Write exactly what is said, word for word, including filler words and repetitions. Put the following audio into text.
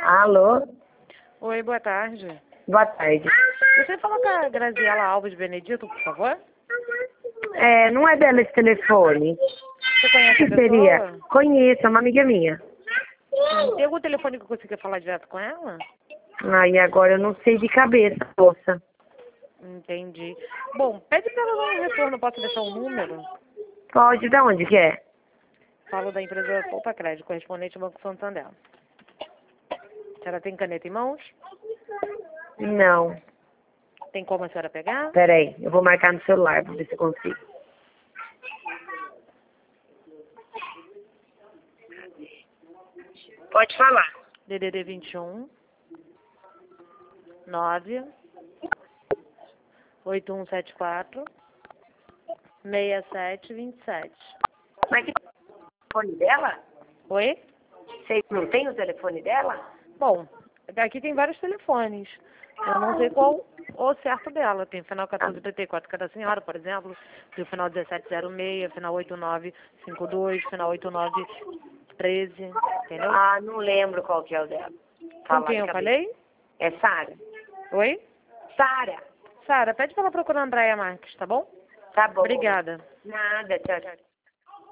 Alô? Oi, boa tarde. Boa tarde. Você falou com a Graziela Alves Benedito, por favor? É, não é dela esse telefone. Você conhece Que a seria? pessoa? Conheço, é uma amiga minha. Hum, Tem algum telefone que eu consiga falar direto com ela? Aí agora eu não sei de cabeça, moça. Entendi. Bom, pede pra ela dar um retorno, posso deixar um número? Pode, da onde que é? Falo da empresa Poupa Crédito, correspondente ao Banco Santander. A senhora tem caneta em mãos? Não. Tem como a senhora pegar? Peraí, eu vou marcar no celular pra ver se eu consigo. Pode falar. D D D vinte e um, nove, oito um sete quatro, seis sete dois sete. Mas que telefone dela? Oi? Você não tem o telefone dela? Bom, aqui tem vários telefones. Eu não sei qual o certo dela. Tem final quatorze trinta e quatro, que é da senhora, por exemplo. Tem o final dezessete zero seis, final oito nove cinco dois, final oito nove treze. Entendeu? Ah, não lembro qual que é o dela. Com Falar quem de eu cabeça. falei? É Sara? Oi? Sara. Sara, pede pra ela procurar a Andréia Marques, tá bom? Tá bom. Obrigada. Nada, tchau, tchau.